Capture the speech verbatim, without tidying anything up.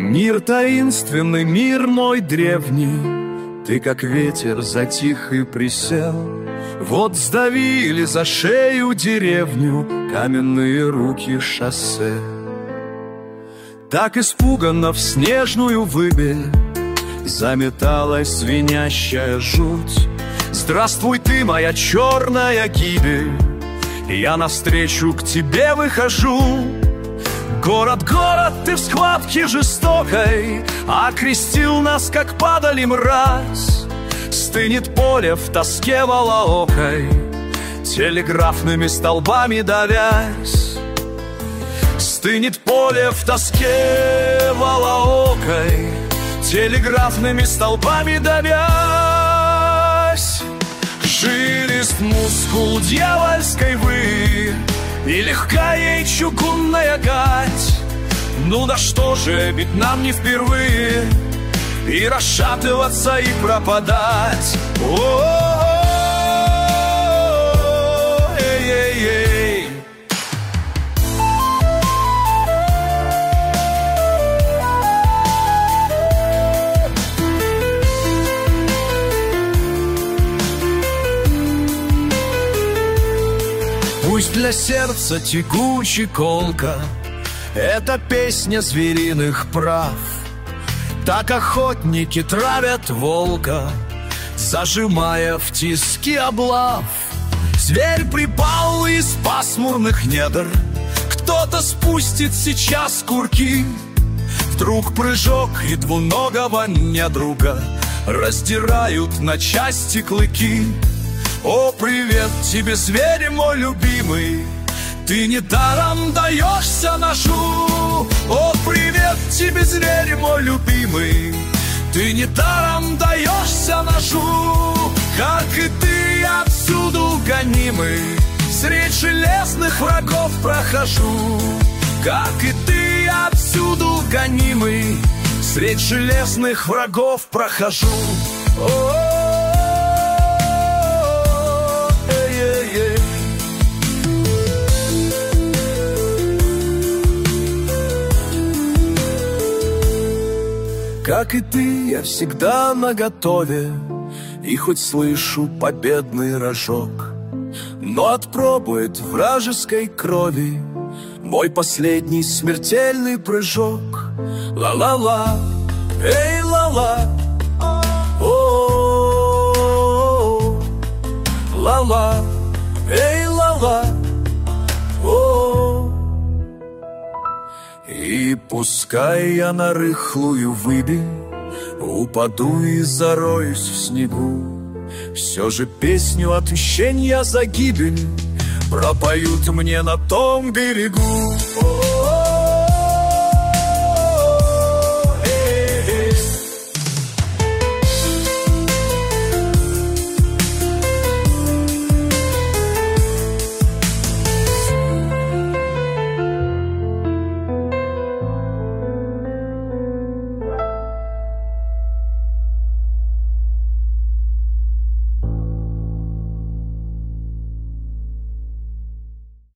Мир таинственный, мир мой древний, ты как ветер затих и присел. Вот сдавили за шею деревню каменные руки шоссе. Так испуганно в снежную выбель заметалась звенящая жуть. Здравствуй ты, моя черная гибель, я навстречу к тебе выхожу. Город, город, ты в схватке жестокой окрестил нас, как падали мразь. Стынет поле в тоске волоокой, телеграфными столбами давясь. Стынет поле в тоске волоокой, телеграфными столбами давясь. Жилист мускул дьявольской вы, и легка ей чугунная гать. Ну да что же, ведь нам не впервые и расшатываться, и пропадать. О-о-о, эй-эй-эй. Пусть для сердца тягучий колка — это песня звериных прав. Так охотники травят волка, зажимая в тиски облав. Зверь припал из пасмурных недр, кто-то спустит сейчас курки. Вдруг прыжок, и двуногого недруга раздирают на части клыки. О, привет тебе, зверь мой любимый, ты недаром даешься ножу. О, привет тебе, зверь мой любимый, ты недаром даешься ножу. Как и ты, отсюда гонимый, средь железных врагов прохожу. Как и ты, отсюда гонимый, средь железных врагов прохожу. О-о-о. Как и ты, я всегда наготове, и хоть слышу победный рожок, но отпробует вражеской крови мой последний смертельный прыжок. Ла-ла-ла, эй, ла-ла, о-о-о, ла-ла, эй, ла-ла, о-о-о. И пускай я на рыхлую выбель упаду и зароюсь в снегу, все же песню отмщения за гибель пропоют мне на том берегу.